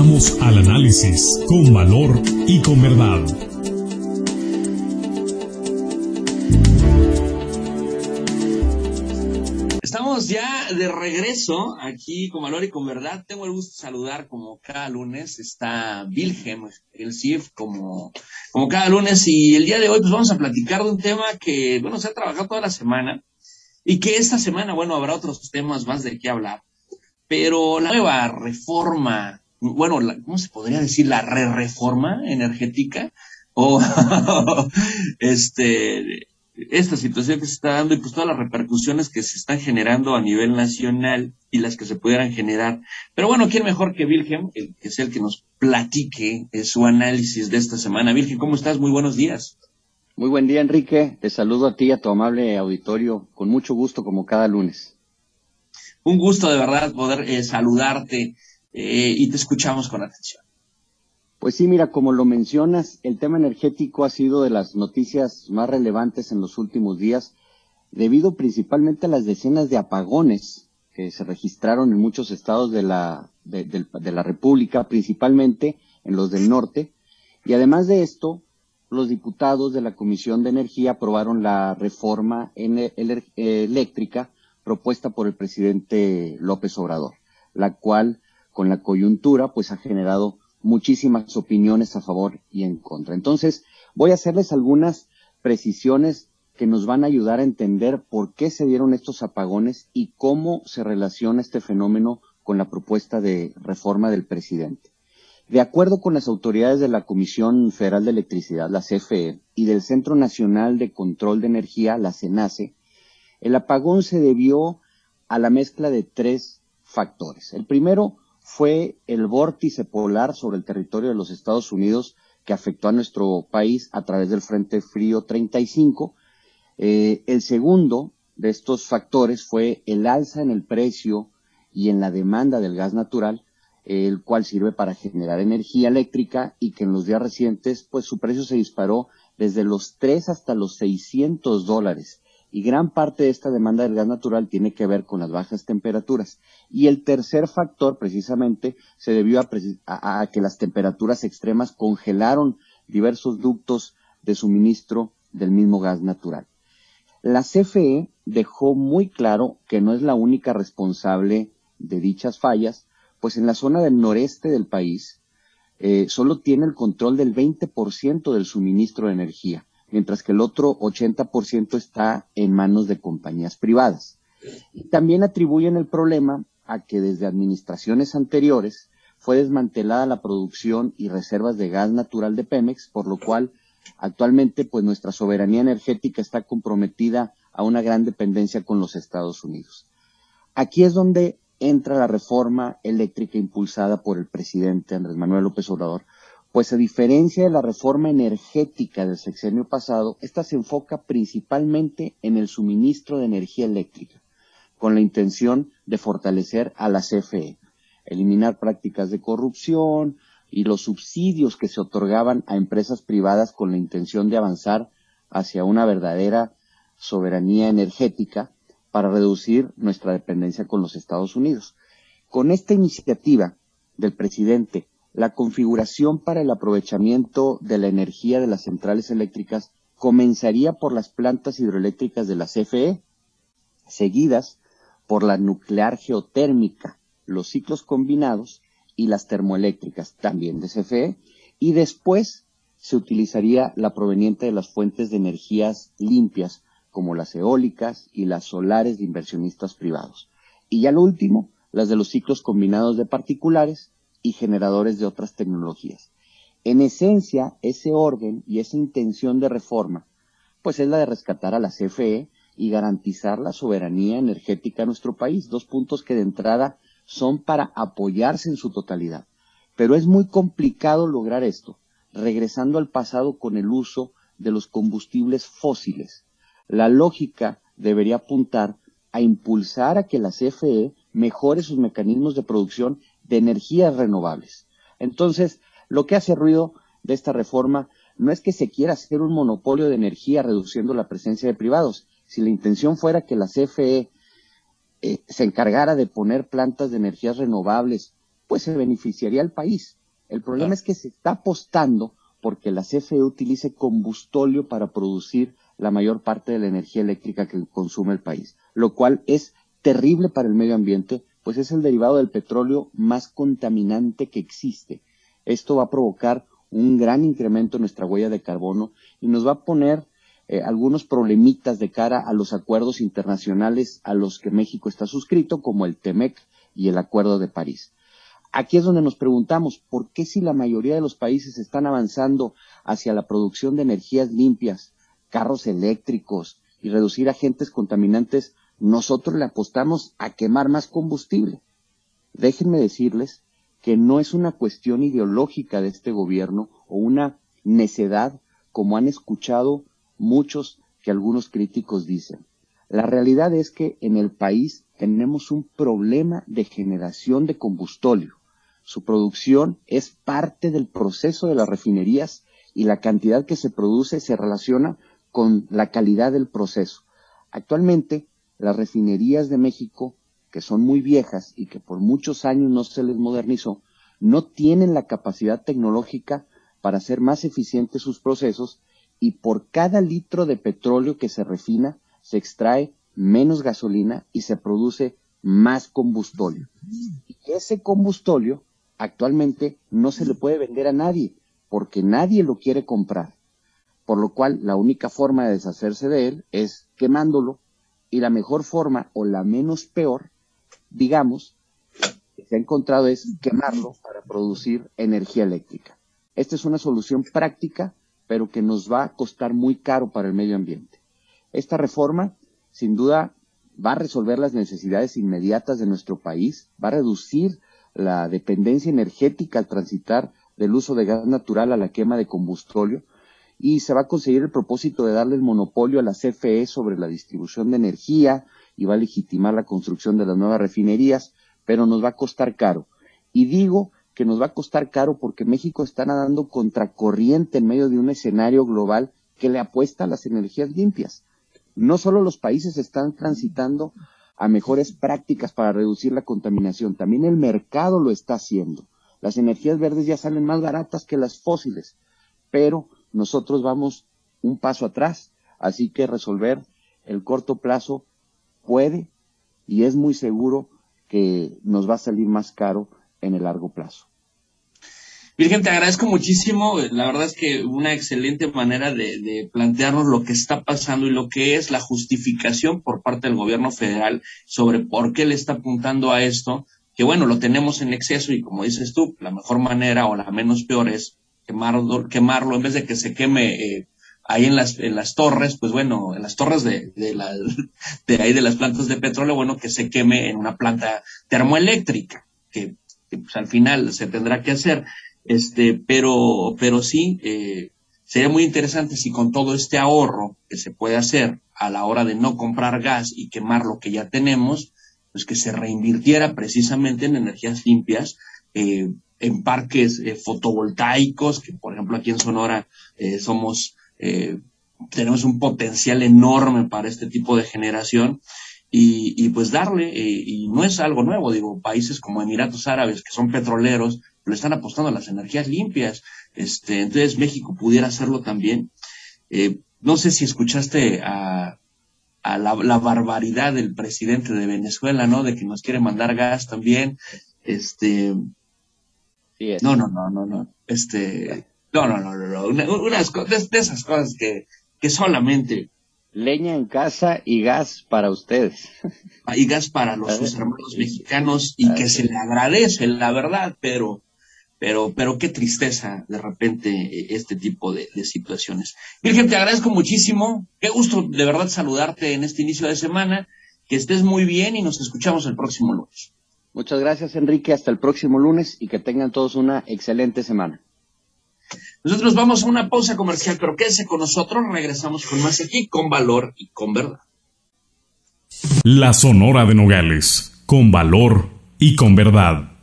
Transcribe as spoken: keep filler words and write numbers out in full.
Regresamos al análisis con valor y con verdad. Estamos ya de regreso aquí con Valor y con Verdad. Tengo el gusto de saludar como cada lunes. Está Wilhelm, el C I F, como, como cada lunes. Y el día de hoy pues vamos a platicar de un tema que, bueno, se ha trabajado toda la semana. Y que esta semana, bueno, habrá otros temas más de qué hablar. Pero la nueva reforma, bueno, la, ¿cómo se podría decir? La re-reforma energética. O este... esta situación que se está dando y pues todas las repercusiones que se están generando a nivel nacional y las que se pudieran generar. Pero bueno, ¿quién mejor que Wilhelm, que es el que nos platique eh, su análisis de esta semana? Wilhelm, ¿cómo estás? Muy buenos días. Muy buen día, Enrique. Te saludo a ti y a tu amable auditorio con mucho gusto como cada lunes. Un gusto de verdad poder eh, saludarte eh, y te escuchamos con atención. Pues sí, mira, como lo mencionas, el tema energético ha sido de las noticias más relevantes en los últimos días, debido principalmente a las decenas de apagones que se registraron en muchos estados de la, de, de, de la República, principalmente en los del norte. Y además de esto, los diputados de la Comisión de Energía aprobaron la reforma eléctrica propuesta por el presidente López Obrador, la cual, con la coyuntura, pues ha generado muchísimas opiniones a favor y en contra. Entonces, voy a hacerles algunas precisiones que nos van a ayudar a entender por qué se dieron estos apagones y cómo se relaciona este fenómeno con la propuesta de reforma del presidente. De acuerdo con las autoridades de la Comisión Federal de Electricidad, la C F E, y del Centro Nacional de Control de Energía, la CENACE, el apagón se debió a la mezcla de tres factores. El primero fue el vórtice polar sobre el territorio de los Estados Unidos que afectó a nuestro país a través del Frente Frío treinta y cinco. Eh, el segundo de estos factores fue el alza en el precio y en la demanda del gas natural, eh, el cual sirve para generar energía eléctrica y que en los días recientes, pues su precio se disparó desde los tres hasta los seiscientos dólares. Y gran parte de esta demanda del gas natural tiene que ver con las bajas temperaturas. Y el tercer factor, precisamente, se debió a, a, a que las temperaturas extremas congelaron diversos ductos de suministro del mismo gas natural. La C F E dejó muy claro que no es la única responsable de dichas fallas, pues en la zona del noreste del país eh, solo tiene el control del veinte por ciento del suministro de energía, mientras que el otro ochenta por ciento está en manos de compañías privadas. Y también atribuyen el problema a que desde administraciones anteriores fue desmantelada la producción y reservas de gas natural de Pemex, por lo cual actualmente pues nuestra soberanía energética está comprometida a una gran dependencia con los Estados Unidos. Aquí es donde entra la reforma eléctrica impulsada por el presidente Andrés Manuel López Obrador, pues a diferencia de la reforma energética del sexenio pasado, esta se enfoca principalmente en el suministro de energía eléctrica, con la intención de fortalecer a la C F E, eliminar prácticas de corrupción y los subsidios que se otorgaban a empresas privadas con la intención de avanzar hacia una verdadera soberanía energética para reducir nuestra dependencia con los Estados Unidos. Con esta iniciativa del presidente, la configuración para el aprovechamiento de la energía de las centrales eléctricas comenzaría por las plantas hidroeléctricas de la C F E, seguidas por la nuclear geotérmica, los ciclos combinados y las termoeléctricas, también de C F E, y después se utilizaría la proveniente de las fuentes de energías limpias, como las eólicas y las solares de inversionistas privados. Y ya lo último, las de los ciclos combinados de particulares y generadores de otras tecnologías. En esencia, ese orden y esa intención de reforma, pues es la de rescatar a la C F E y garantizar la soberanía energética de nuestro país, dos puntos que de entrada son para apoyarse en su totalidad. Pero es muy complicado lograr esto, regresando al pasado con el uso de los combustibles fósiles. La lógica debería apuntar a impulsar a que la C F E mejore sus mecanismos de producción de energías renovables. Entonces, lo que hace ruido de esta reforma no es que se quiera hacer un monopolio de energía reduciendo la presencia de privados. Si la intención fuera que la C F E eh, se encargara de poner plantas de energías renovables pues se beneficiaría al país. El problema es que se está apostando porque la C F E utilice combustóleo para producir la mayor parte de la energía eléctrica que consume el país, lo cual es terrible para el medio ambiente, pues es el derivado del petróleo más contaminante que existe. Esto va a provocar un gran incremento en nuestra huella de carbono y nos va a poner eh, algunos problemitas de cara a los acuerdos internacionales a los que México está suscrito, como el TEMEC y el Acuerdo de París. Aquí es donde nos preguntamos, ¿por qué si la mayoría de los países están avanzando hacia la producción de energías limpias, carros eléctricos y reducir agentes contaminantes, nosotros le apostamos a quemar más combustible? Déjenme decirles que no es una cuestión ideológica de este gobierno o una necedad, como han escuchado muchos que algunos críticos dicen. La realidad es que en el país tenemos un problema de generación de combustóleo. Su producción es parte del proceso de las refinerías y la cantidad que se produce se relaciona con la calidad del proceso. Actualmente, las refinerías de México, que son muy viejas y que por muchos años no se les modernizó, no tienen la capacidad tecnológica para hacer más eficientes sus procesos, y por cada litro de petróleo que se refina se extrae menos gasolina y se produce más combustóleo. Y ese combustóleo actualmente no se le puede vender a nadie porque nadie lo quiere comprar, por lo cual la única forma de deshacerse de él es quemándolo, y la mejor forma o la menos peor, digamos, que se ha encontrado es quemarlo para producir energía eléctrica. Esta es una solución práctica, pero que nos va a costar muy caro para el medio ambiente. Esta reforma, sin duda, va a resolver las necesidades inmediatas de nuestro país, va a reducir la dependencia energética al transitar del uso de gas natural a la quema de combustóleo, y se va a conseguir el propósito de darle el monopolio a la C F E sobre la distribución de energía y va a legitimar la construcción de las nuevas refinerías, pero nos va a costar caro. Y digo que nos va a costar caro porque México está nadando contracorriente en medio de un escenario global que le apuesta a las energías limpias. No solo los países están transitando a mejores prácticas para reducir la contaminación, también el mercado lo está haciendo. Las energías verdes ya salen más baratas que las fósiles, pero nosotros vamos un paso atrás, así que resolver el corto plazo puede y es muy seguro que nos va a salir más caro en el largo plazo. Virgen, te agradezco muchísimo. La verdad es que una excelente manera de, de plantearnos lo que está pasando y lo que es la justificación por parte del gobierno federal sobre por qué le está apuntando a esto, que bueno, lo tenemos en exceso y como dices tú, la mejor manera o la menos peor es quemarlo, quemarlo en vez de que se queme eh, ahí en las en las torres, pues bueno, en las torres de, de, la, de ahí de las plantas de petróleo, bueno, que se queme en una planta termoeléctrica, que, que pues al final se tendrá que hacer. Este, pero, pero sí, eh, sería muy interesante si con todo este ahorro que se puede hacer a la hora de no comprar gas y quemar lo que ya tenemos, pues que se reinvirtiera precisamente en energías limpias, eh, en parques eh, fotovoltaicos, que por ejemplo aquí en Sonora eh, somos, eh, tenemos un potencial enorme para este tipo de generación. Y, y pues darle, eh, y no es algo nuevo, digo, países como Emiratos Árabes, que son petroleros, le están apostando a las energías limpias, este, entonces México pudiera hacerlo también. Eh, no sé si escuchaste a, a la, la barbaridad del presidente de Venezuela, ¿no? De que nos quiere mandar gas también, este, Sí es. no, no, no, no, no, este, no, no, no, no, no, una, unas cosas, de esas cosas que, que solamente Leña en casa y gas para ustedes. hay gas para los sus hermanos mexicanos y que se le agradece, la verdad, pero, pero, pero qué tristeza de repente este tipo de, de situaciones. Virgen, te agradezco muchísimo, qué gusto de verdad saludarte en este inicio de semana, que estés muy bien y nos escuchamos el próximo lunes. Muchas gracias, Enrique, hasta el próximo lunes y que tengan todos una excelente semana. Nosotros vamos a una pausa comercial, pero quédese con nosotros, regresamos con más aquí, con valor y con verdad. La Sonora de Nogales, con valor y con verdad.